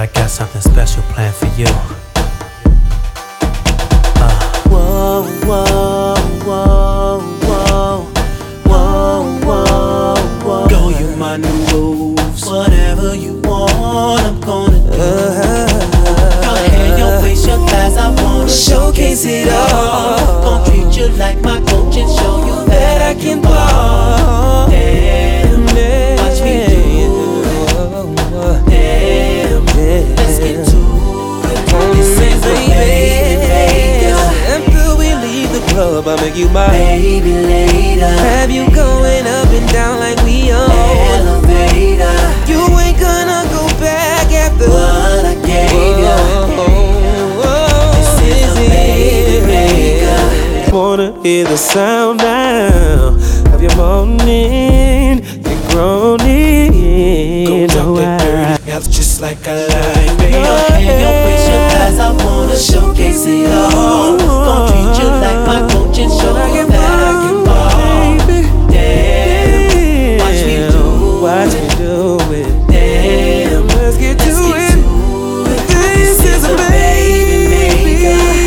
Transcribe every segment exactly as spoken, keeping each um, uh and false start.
I got something special planned for you. Uh. Whoa, whoa, whoa, whoa, whoa, whoa, whoa. Go, you my new moves. Whatever you want, I'm gonna do. Your hair, your waist, your thighs, I wanna showcase it all. Gonna treat you like my coach and show you that I can ball. Damn, watch me do it. Damn, let's get to it. This is the baby Vegas. After we leave the club, I'll make you my baby later. Have you going up and down like we on elevator. You ain't gonna go back after what I gave you. This is a baby maker. Wanna hear the sound now of your moaning, your groaning. Go talk that dirty house just like I like, baby. Your hand, your waist, your thighs, I wanna showcase it all. Gonna treat you like my coach and show you that I can ball. Damn, watch me do it. Watch me do it. Damn, let's get to it. This is a baby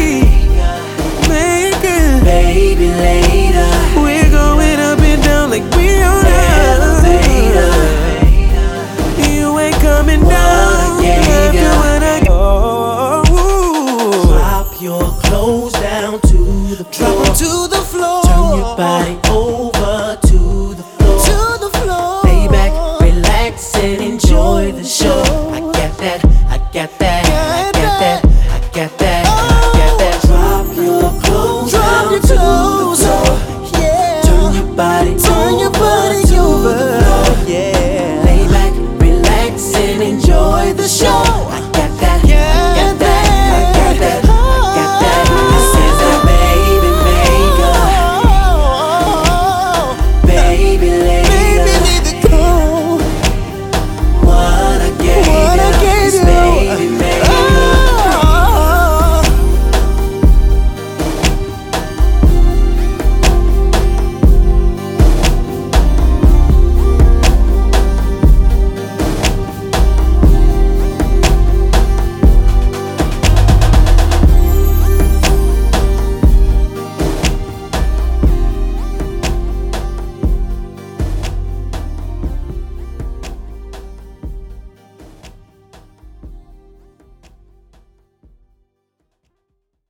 maker. Baby later. We're going up and down like we on elevator. You ain't coming down after when I go. Drop your clothes down to the floor. Drop 'em to the floor. Turn your body over to the floor. To the floor. Lay back, relax, and enjoy the show. I got that, I got that, I got that, I got that, I got that. Drop your clothes down to the floor. Yeah. Turn your body Turn your body to over. the floor. Yeah. Lay back, relax, and enjoy the show.